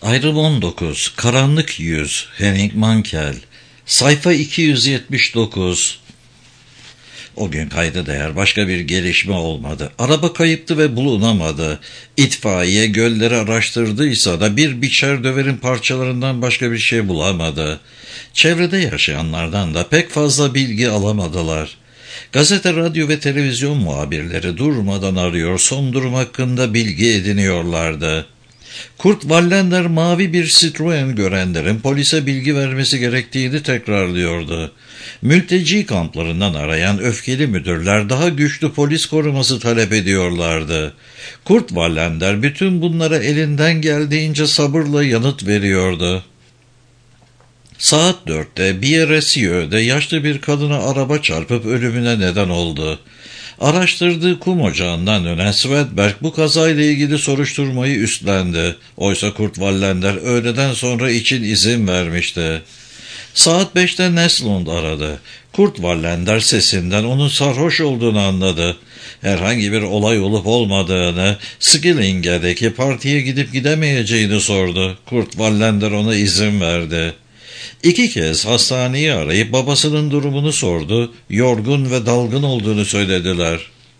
Ayrım 19. Karanlık Yüz. Henning Mankell. Sayfa 279. O gün kayda değer başka bir gelişme olmadı. Araba kayıptı ve bulunamadı. İtfaiye gölleri araştırdıysa da bir biçer döverin parçalarından başka bir şey bulamadı. Çevrede yaşayanlardan da pek fazla bilgi alamadılar. Gazete, radyo ve televizyon muhabirleri durmadan arıyor, son durum hakkında bilgi ediniyorlardı. Kurt Wallander mavi bir Citroen görenlerin polise bilgi vermesi gerektiğini tekrarlıyordu. Mülteci kamplarından arayan öfkeli müdürler daha güçlü polis koruması talep ediyorlardı. Kurt Wallander bütün bunlara elinden geldiğince sabırla yanıt veriyordu. Saat 4'te Bieresieaux'de yaşlı bir kadına araba çarpıp ölümüne neden oldu. Araştırdığı kum ocağından dönen Swedberg bu kazayla ilgili soruşturmayı üstlendi. Oysa Kurt Wallander öğleden sonra için izin vermişti. Saat 5'te Neslund aradı. Kurt Wallander sesinden onun sarhoş olduğunu anladı. Herhangi bir olay olup olmadığını, Skillinge'deki partiye gidip gidemeyeceğini sordu. Kurt Wallander ona izin verdi. 2 kez hastaneyi arayıp babasının durumunu sordu. Yorgun ve dalgın olduğunu söylediler.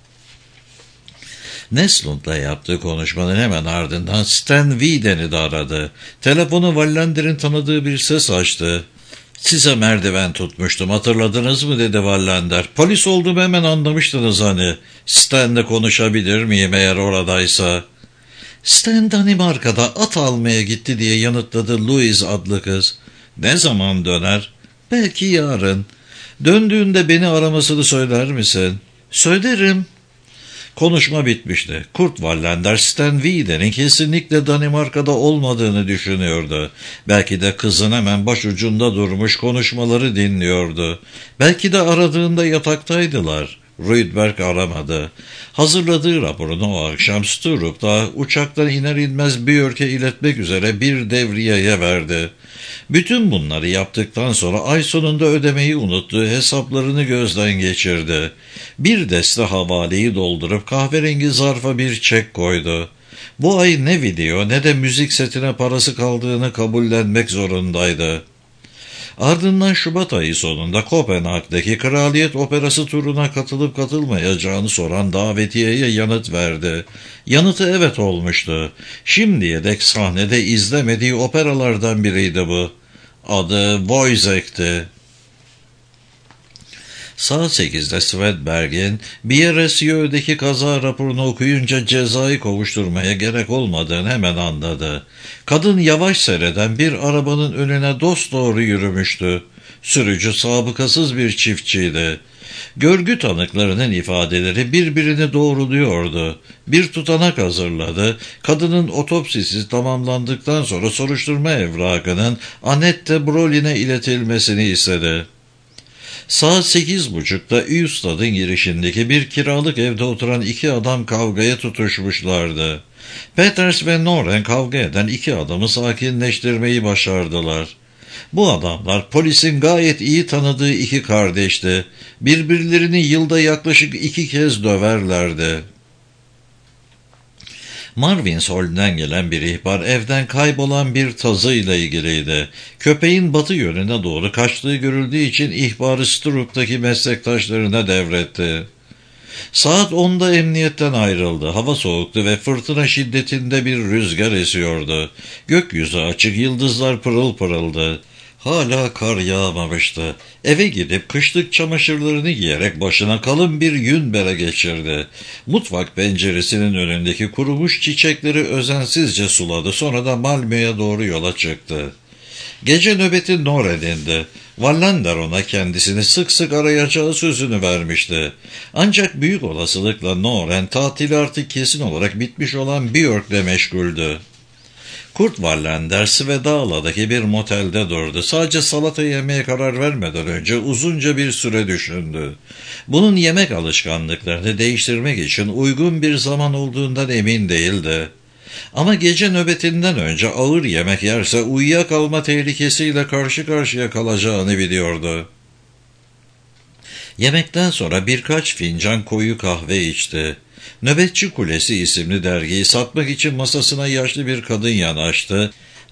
Neslund'la yaptığı konuşmanın hemen ardından Stan Wieden'i de aradı. Telefonu Wallander'in tanıdığı bir ses açtı. "Size merdiven tutmuştum, hatırladınız mı?" dedi Wallander. "Polis olduğumu hemen anlamıştınız hani. Stan'le konuşabilir miyim eğer oradaysa?" "Stan Danimarka'da at almaya gitti," diye yanıtladı Louise adlı kız. "Ne zaman döner?" "Belki yarın." "Döndüğünde beni aramasını söyler misin?" "Söylerim." Konuşma bitmişti. Kurt Wallander Stan Wieden'in kesinlikle Danimarka'da olmadığını düşünüyordu. Belki de kızın hemen başucunda durmuş konuşmaları dinliyordu. Belki de aradığında yataktaydılar. Rydberg aramadı. Hazırladığı raporunu o akşam Sturup'ta uçaktan iner inmez Björk'e iletmek üzere bir devriyeye verdi. Bütün bunları yaptıktan sonra ay sonunda ödemeyi unuttuğu hesaplarını gözden geçirdi. Bir deste havaleyi doldurup kahverengi zarfa bir çek koydu. Bu ay ne video ne de müzik setine parası kaldığını kabullenmek zorundaydı. Ardından Şubat ayı sonunda Kopenhag'daki Kraliyet Operası turuna katılıp katılmayacağını soran davetiyeye yanıt verdi. Yanıtı evet olmuştu. Şimdiye dek sahnede izlemediği operalardan biriydi bu. Adı Wojciech'ti. Saat 8'de Swedberg'in Bieresieaux'deki kaza raporunu okuyunca cezayı kovuşturmaya gerek olmadığını hemen anladı. Kadın yavaş seyreden bir arabanın önüne dosdoğru yürümüştü. Sürücü sabıkasız bir çiftçiydi. Görgü tanıklarının ifadeleri birbirini doğruluyordu. Bir tutanak hazırladı. Kadının otopsisi tamamlandıktan sonra soruşturma evrakının Annette Brolin'e iletilmesini istedi. Saat 8.30'da Ystad'ın girişindeki bir kiralık evde oturan 2 adam kavgaya tutuşmuşlardı. Peters ve Noren kavga eden 2 adamı sakinleştirmeyi başardılar. Bu adamlar polisin gayet iyi tanıdığı 2 kardeşti. Birbirlerini yılda yaklaşık 2 kez döverlerdi. Marvinsholm'den gelen bir ihbar evden kaybolan bir tazıyla ilgiliydi. Köpeğin batı yönüne doğru kaçtığı görüldüğü için ihbarı Sturup'taki meslektaşlarına devretti. Saat 10'da emniyetten ayrıldı. Hava soğuktu ve fırtına şiddetinde bir rüzgar esiyordu. Gökyüzü açık, yıldızlar pırıl pırıldı. Hala kar yağmamıştı. Eve gidip kışlık çamaşırlarını giyerek başına kalın bir yün bere geçirdi. Mutfak penceresinin önündeki kurumuş çiçekleri özensizce suladı. Sonra da Malmö'ye doğru yola çıktı. Gece nöbeti Noren'indi. Wallander ona kendisini sık sık arayacağı sözünü vermişti. Ancak büyük olasılıkla Noren tatili artık kesin olarak bitmiş olan Björk'le meşguldü. Kurt Wallander Svedala'daki bir motelde durdu. Sadece salata yemeye karar vermeden önce uzunca bir süre düşündü. Bunun yemek alışkanlıklarını değiştirmek için uygun bir zaman olduğundan emin değildi. Ama gece nöbetinden önce ağır yemek yerse uyuyakalma tehlikesiyle karşı karşıya kalacağını biliyordu. Yemekten sonra birkaç fincan koyu kahve içti. Nöbetçi Kulesi isimli dergiyi satmak için masasına yaşlı bir kadın yanaştı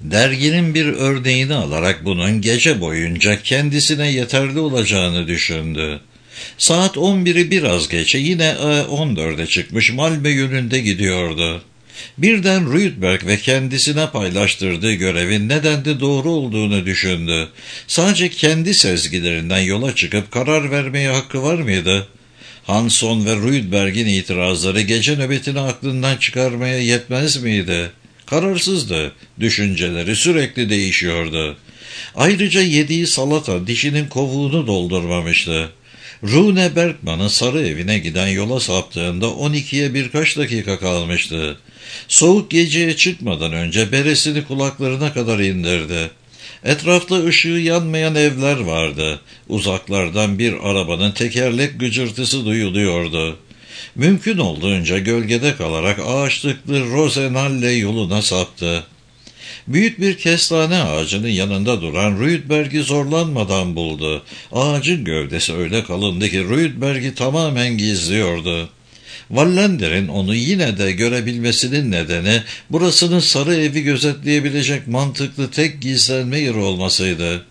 Derginin bir örneğini alarak bunun gece boyunca kendisine yeterli olacağını düşündü. Saat 11'i biraz geçe yine 14'e çıkmış Malmö yönünde gidiyordu. Birden Rydberg ve kendisine paylaştırdığı görevin nedende doğru olduğunu düşündü. Sadece kendi sezgilerinden yola çıkıp karar vermeye hakkı var mıydı? Hanson ve Rydberg'in itirazları gece nöbetini aklından çıkarmaya yetmez miydi? Kararsızdı, düşünceleri sürekli değişiyordu. Ayrıca yediği salata dişinin kovuğunu doldurmamıştı. Rune Bergman'ın sarı evine giden yola saptığında 12'ye birkaç dakika kalmıştı. Soğuk geceye çıkmadan önce beresini kulaklarına kadar indirdi. Etrafta ışığı yanmayan evler vardı. Uzaklardan bir arabanın tekerlek gıcırtısı duyuluyordu. Mümkün olduğunca gölgede kalarak ağaçlıklı Rosenalle yoluna saptı. Büyük bir kestane ağacının yanında duran Rydberg'i zorlanmadan buldu. Ağacın gövdesi öyle kalındı ki Rydberg'i tamamen gizliyordu. Wallender'in onu yine de görebilmesinin nedeni burasının sarı evi gözetleyebilecek mantıklı tek gizlenme yeri olmasıydı.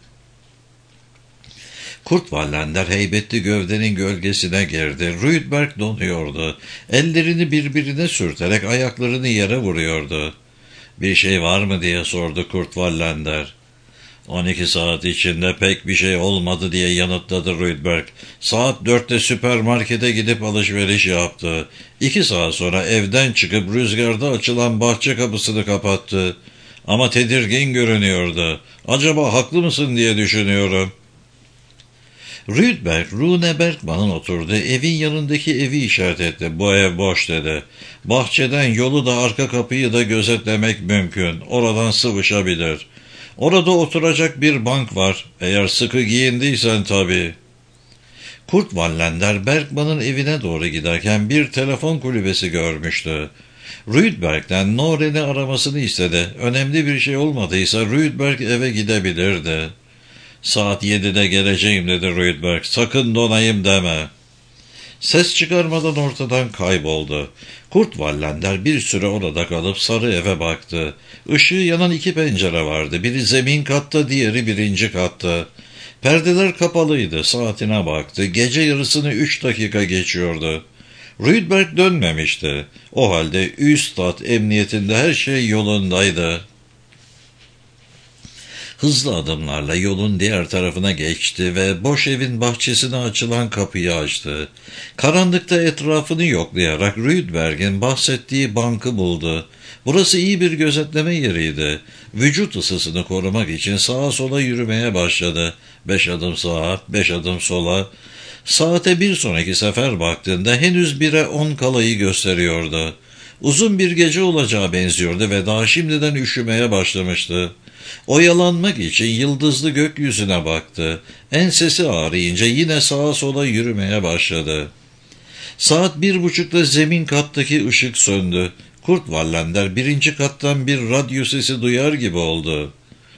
Kurt Wallander heybetli gövdenin gölgesine girdi. Rydberg donuyordu. Ellerini birbirine sürterek ayaklarını yere vuruyordu. "Bir şey var mı?" diye sordu Kurt Wallander. 12 saat içinde pek bir şey olmadı diye yanıtladı Rydberg. Saat 4'te süpermarkete gidip alışveriş yaptı. 2 saat sonra evden çıkıp rüzgarda açılan bahçe kapısını kapattı. Ama tedirgin görünüyordu. "Acaba haklı mısın diye düşünüyorum." Rydberg, Rune Bergman'ın oturduğu evin yanındaki evi işaret etti. "Bu ev boş," dedi. "Bahçeden yolu da arka kapıyı da gözetlemek mümkün. Oradan sıvışabilir. Orada oturacak bir bank var. Eğer sıkı giyindiysen tabii." Kurt Wallander Bergman'ın evine doğru giderken bir telefon kulübesi görmüştü. Rydberg'den Noren'i aramasını istedi. Önemli bir şey olmadıysa Rydberg eve gidebilirdi. "Saat 7'de geleceğim," dedi Rydberg. "Sakın donayım deme." Ses çıkarmadan ortadan kayboldu. Kurt Wallander bir süre orada kalıp sarı eve baktı. Işığı yanan 2 pencere vardı. Biri zemin katta, diğeri 1. katta. Perdeler kapalıydı. Saatine baktı. Gece yarısını 3 dakika geçiyordu. Rydberg dönmemişti. O halde Üstad emniyetinde her şey yolundaydı. Hızlı adımlarla yolun diğer tarafına geçti ve boş evin bahçesine açılan kapıyı açtı. Karanlıkta etrafını yoklayarak Rydberg'in bahsettiği bankı buldu. Burası iyi bir gözetleme yeriydi. Vücut ısısını korumak için sağa sola yürümeye başladı. 5 adım sağa, 5 adım sola. Saate bir sonraki sefer baktığında henüz 1'e 10 kalayı gösteriyordu. Uzun bir gece olacağı benziyordu ve daha şimdiden üşümeye başlamıştı. Oyalanmak için yıldızlı gökyüzüne baktı. Ensesi ağrıyınca yine sağa sola yürümeye başladı. Saat 1.30'da zemin kattaki ışık söndü. Kurt Wallander 1. kattan bir radyo sesi duyar gibi oldu.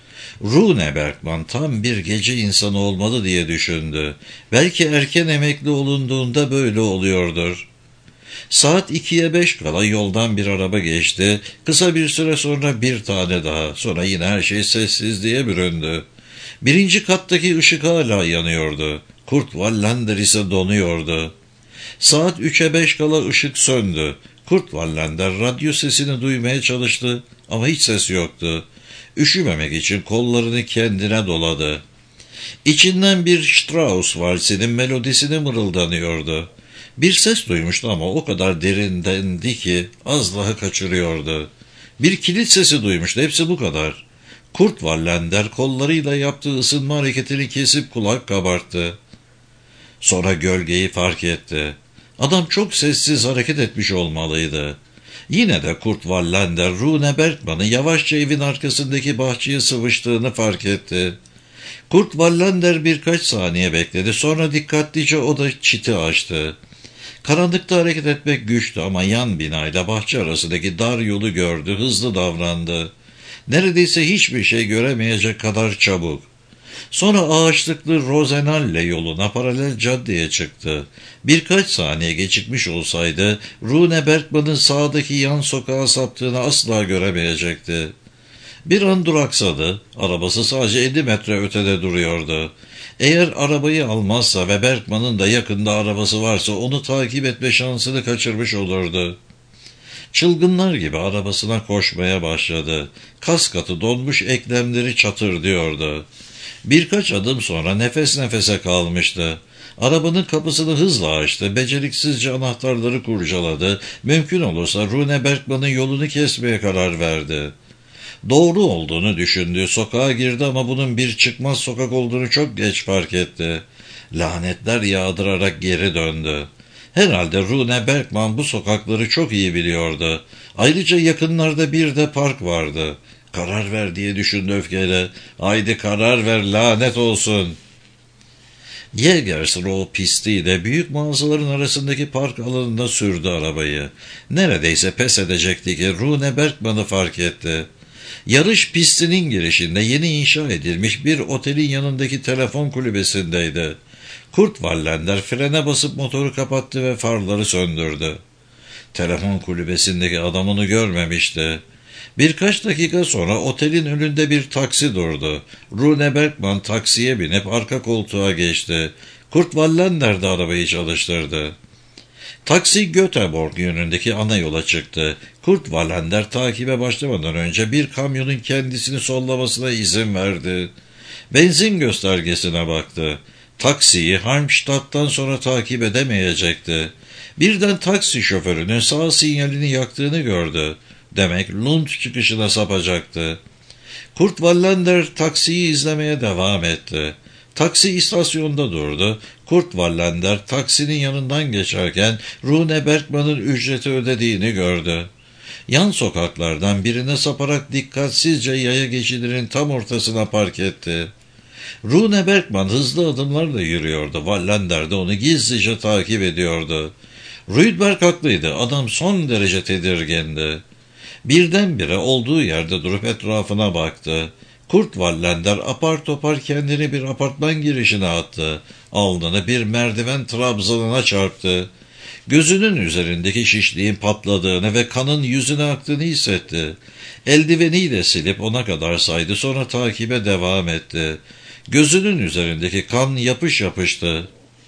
Rune Bergman tam bir gece insanı olmalı diye düşündü. Belki erken emekli olunduğunda böyle oluyordur. Saat 2'ye 5 kala yoldan bir araba geçti. Kısa bir süre sonra bir tane daha. Sonra yine her şey sessizliğe büründü. 1. kattaki ışık hala yanıyordu. Kurt Wallander ise donuyordu. Saat 3'e 5 kala ışık söndü. Kurt Wallander radyo sesini duymaya çalıştı ama hiç ses yoktu. Üşümemek için kollarını kendine doladı. İçinden bir Strauss valsinin melodisini mırıldanıyordu. Bir ses duymuştu ama o kadar derindendi ki az daha kaçırıyordu. Bir kilit sesi duymuştu, hepsi bu kadar. Kurt Wallander kollarıyla yaptığı ısınma hareketini kesip kulak kabarttı. Sonra gölgeyi fark etti. Adam çok sessiz hareket etmiş olmalıydı. Yine de Kurt Wallander, Rune Bergman'ın yavaşça evin arkasındaki bahçeye sıvıştığını fark etti. Kurt Wallander birkaç saniye bekledi. Sonra dikkatlice o da çiti açtı. Karanlıkta hareket etmek güçtü ama yan binayla bahçe arasındaki dar yolu gördü, hızlı davrandı. Neredeyse hiçbir şey göremeyecek kadar çabuk. Sonra ağaçlıklı Rosenalle yoluna paralel caddeye çıktı. Birkaç saniye gecikmiş olsaydı Rune Bergman'ın sağdaki yan sokağa saptığını asla göremeyecekti. Bir an duraksadı. Arabası sadece 50 metre ötede duruyordu. Eğer arabayı almazsa ve Berkman'ın da yakında arabası varsa onu takip etme şansını kaçırmış olurdu. Çılgınlar gibi arabasına koşmaya başladı. Kas katı donmuş eklemleri çatırdıyordu. Birkaç adım sonra nefes nefese kalmıştı. Arabanın kapısını hızla açtı, beceriksizce anahtarları kurcaladı, mümkün olursa Rune Berkman'ın yolunu kesmeye karar verdi. Doğru olduğunu düşündü, sokağa girdi ama bunun bir çıkmaz sokak olduğunu çok geç fark etti. Lanetler yağdırarak geri döndü. Herhalde Rune Berkman bu sokakları çok iyi biliyordu. Ayrıca yakınlarda bir de park vardı. Karar ver diye düşündü öfkeyle. Haydi karar ver, lanet olsun. Jägersro pistiyle büyük mağazaların arasındaki park alanında sürdü arabayı. Neredeyse pes edecekti ki Rune Berkman'ı fark etti. Yarış pistinin girişinde yeni inşa edilmiş bir otelin yanındaki telefon kulübesindeydi. Kurt Wallander frene basıp motoru kapattı ve farları söndürdü. Telefon kulübesindeki adamını görmemişti. Birkaç dakika sonra otelin önünde bir taksi durdu. Rune Berkman taksiye binip arka koltuğa geçti. Kurt Wallander de arabayı çalıştırdı. Taksi Göteborg yönündeki ana yola çıktı. Kurt Wallander takibe başlamadan önce bir kamyonun kendisini sollamasına izin verdi. Benzin göstergesine baktı. Taksiyi Halmstadt'tan sonra takip edemeyecekti. Birden taksi şoförünün sağ sinyalini yaktığını gördü. Demek Lund çıkışına sapacaktı. Kurt Wallander taksiyi izlemeye devam etti. Taksi istasyonda durdu. Kurt Wallander taksinin yanından geçerken Rune Berkman'ın ücreti ödediğini gördü. Yan sokaklardan birine saparak dikkatsizce yaya geçidinin tam ortasına park etti. Rune Berkman hızlı adımlarla yürüyordu. Wallander de onu gizlice takip ediyordu. Rydberg haklıydı. Adam son derece tedirgindi. Birdenbire olduğu yerde durup etrafına baktı. Kurt Wallander apar topar kendini bir apartman girişine attı. Alnını bir merdiven trabzanına çarptı. Gözünün üzerindeki şişliğin patladığını ve kanın yüzüne aktığını hissetti. Eldiveniyle silip ona kadar saydı, sonra takibe devam etti. Gözünün üzerindeki kan yapış yapıştı.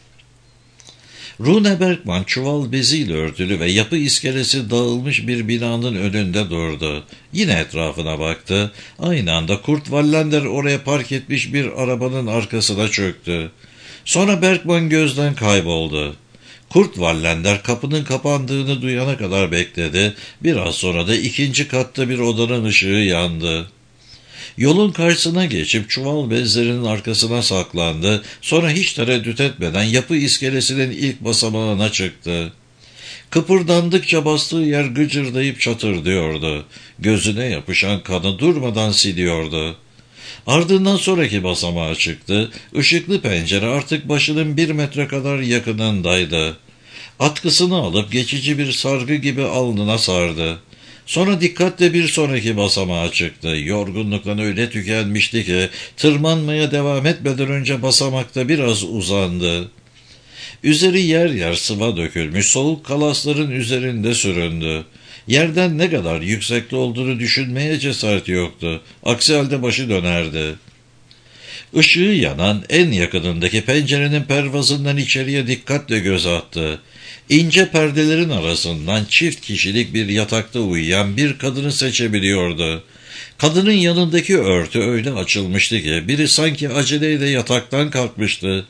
Rune Berkman çuval beziyle örtülü ve yapı iskelesi dağılmış bir binanın önünde durdu. Yine etrafına baktı. Aynı anda Kurt Wallander oraya park etmiş bir arabanın arkasına çöktü. Sonra Berkman gözden kayboldu. Kurt Wallander kapının kapandığını duyana kadar bekledi. Biraz sonra da ikinci katta bir odanın ışığı yandı. Yolun karşısına geçip çuval bezlerinin arkasına saklandı. Sonra hiç tereddüt etmeden yapı iskelesinin ilk basamağına çıktı. Kıpırdandıkça bastığı yer gıcırdayıp çatırdıyordu. Gözüne yapışan kanı durmadan siliyordu. Ardından sonraki basamağa çıktı. Işıklı pencere artık başının 1 metre kadar yakınındaydı. Atkısını alıp geçici bir sargı gibi alnına sardı. Sonra dikkatle bir sonraki basamağa çıktı. Yorgunluktan öyle tükenmişti ki tırmanmaya devam etmeden önce basamakta biraz uzandı. Üzeri yer yer sıva dökülmüş, soğuk kalasların üzerinde süründü. Yerden ne kadar yüksekte olduğunu düşünmeye cesaret yoktu. Aksi halde başı dönerdi. Işığı yanan en yakınındaki pencerenin pervazından içeriye dikkatle göz attı. İnce perdelerin arasından çift kişilik bir yatakta uyuyan bir kadını seçebiliyordu. Kadının yanındaki örtü öyle açılmıştı ki biri sanki aceleyle yataktan kalkmıştı.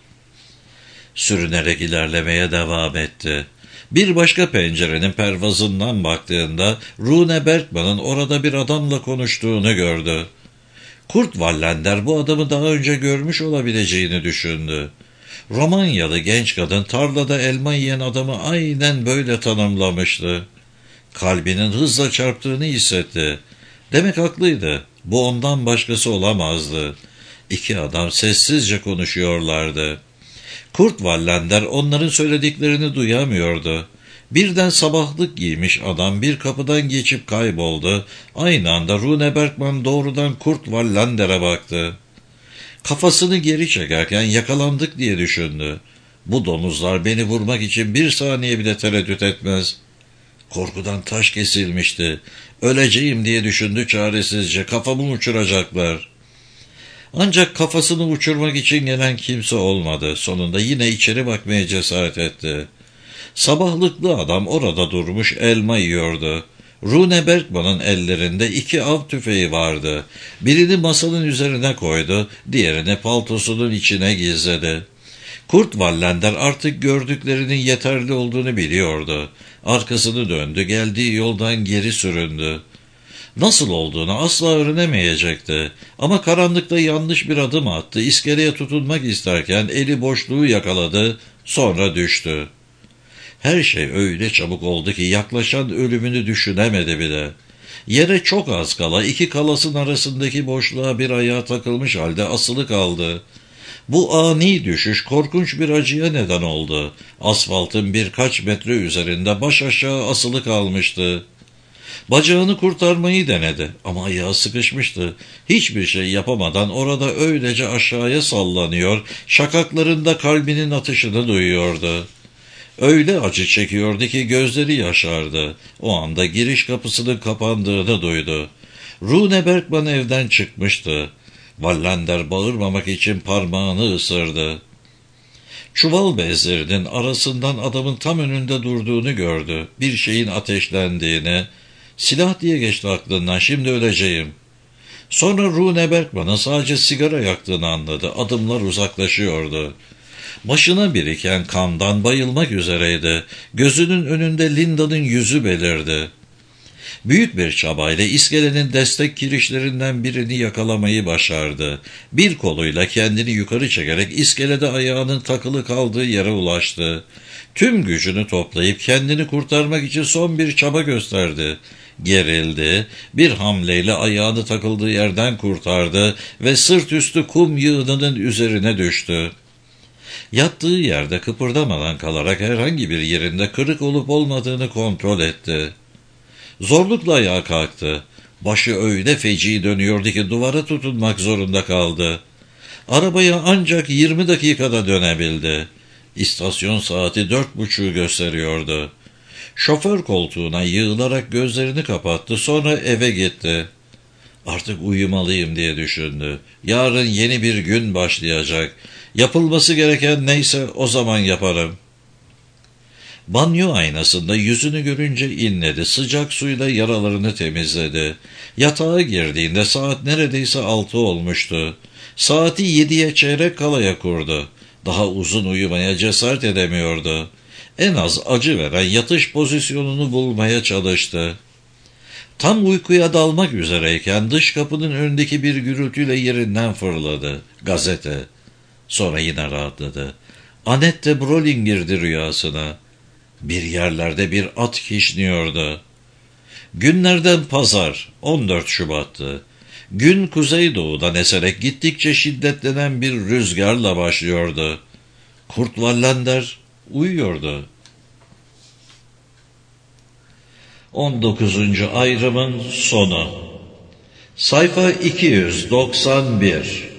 Sürünerek ilerlemeye devam etti. Bir başka pencerenin pervazından baktığında Rune Berkman'ın orada bir adamla konuştuğunu gördü. Kurt Wallander bu adamı daha önce görmüş olabileceğini düşündü. Romanyalı genç kadın tarlada elma yiyen adamı aynen böyle tanımlamıştı. Kalbinin hızla çarptığını hissetti. Demek haklıydı. Bu ondan başkası olamazdı. İki adam sessizce konuşuyorlardı. Kurt Wallander onların söylediklerini duyamıyordu. Birden sabahlık giymiş adam bir kapıdan geçip kayboldu. Aynı anda Rune Berkman doğrudan Kurt Wallander'e baktı. Kafasını geri çekerken yakalandık diye düşündü. Bu domuzlar beni vurmak için bir saniye bile tereddüt etmez. Korkudan taş kesilmişti. Öleceğim diye düşündü çaresizce. Kafamı uçuracaklar. Ancak kafasını uçurmak için gelen kimse olmadı. Sonunda yine içeri bakmaya cesaret etti. Sabahlıklı adam orada durmuş elma yiyordu. Rune Bergman'ın ellerinde 2 av tüfeği vardı. Birini masanın üzerine koydu, diğerini paltosunun içine gizledi. Kurt Wallander artık gördüklerinin yeterli olduğunu biliyordu. Arkasını döndü, geldiği yoldan geri süründü. Nasıl olduğunu asla öğrenemeyecekti. Ama karanlıkta yanlış bir adım attı. İskeleye tutunmak isterken eli boşluğu yakaladı, sonra düştü. Her şey öyle çabuk oldu ki yaklaşan ölümünü düşünemedi bile. Yere çok az kala 2 kalasın arasındaki boşluğa bir ayağı takılmış halde asılı kaldı. Bu ani düşüş korkunç bir acıya neden oldu. Asfaltın birkaç metre üzerinde baş aşağı asılı kalmıştı. Bacağını kurtarmayı denedi ama ayağı sıkışmıştı. Hiçbir şey yapamadan orada öylece aşağıya sallanıyor, şakaklarında kalbinin atışını duyuyordu. Öyle acı çekiyordu ki gözleri yaşardı. O anda giriş kapısının kapandığını duydu. Rune Bergman evden çıkmıştı. Wallander bağırmamak için parmağını ısırdı. Çuval bezlerinin arasından adamın tam önünde durduğunu gördü. Bir şeyin ateşlendiğini, silah diye geçti aklından, şimdi öleceğim. Sonra Rune Bergman'ın sadece sigara yaktığını anladı. Adımlar uzaklaşıyordu. Başına biriken kandan bayılmak üzereydi. Gözünün önünde Linda'nın yüzü belirdi. Büyük bir çabayla iskelenin destek kirişlerinden birini yakalamayı başardı. Bir koluyla kendini yukarı çekerek iskelede ayağının takılı kaldığı yere ulaştı. Tüm gücünü toplayıp kendini kurtarmak için son bir çaba gösterdi. Gerildi, bir hamleyle ayağını takıldığı yerden kurtardı ve sırt üstü kum yığınının üzerine düştü. Yattığı yerde kıpırdamadan kalarak herhangi bir yerinde kırık olup olmadığını kontrol etti. Zorlukla ayağa kalktı. Başı öyle feci dönüyordu ki duvara tutunmak zorunda kaldı. Arabaya ancak 20 dakikada dönebildi. İstasyon saati 4.30'u gösteriyordu. Şoför koltuğuna yığılarak gözlerini kapattı, sonra eve gitti. Artık uyumalıyım diye düşündü. Yarın yeni bir gün başlayacak. Yapılması gereken neyse o zaman yaparım. Banyo aynasında yüzünü görünce inledi. Sıcak suyla yaralarını temizledi. Yatağa girdiğinde saat neredeyse 6 olmuştu. Saati 7'ye çeyrek kalaya kurdu. Daha uzun uyumaya cesaret edemiyordu. En az acı veren yatış pozisyonunu bulmaya çalıştı. Tam uykuya dalmak üzereyken dış kapının önündeki bir gürültüyle yerinden fırladı. Gazete. Sonra yine rahatladı. Annette Brolin girdi rüyasına. Bir yerlerde bir at kişniyordu. Günlerden pazar, 14 Şubat'tı. Gün kuzeydoğudan eserek gittikçe şiddetlenen bir rüzgarla başlıyordu. Kurt Wallander uyuyordu. 19. ayrımın sonu. Sayfa 291.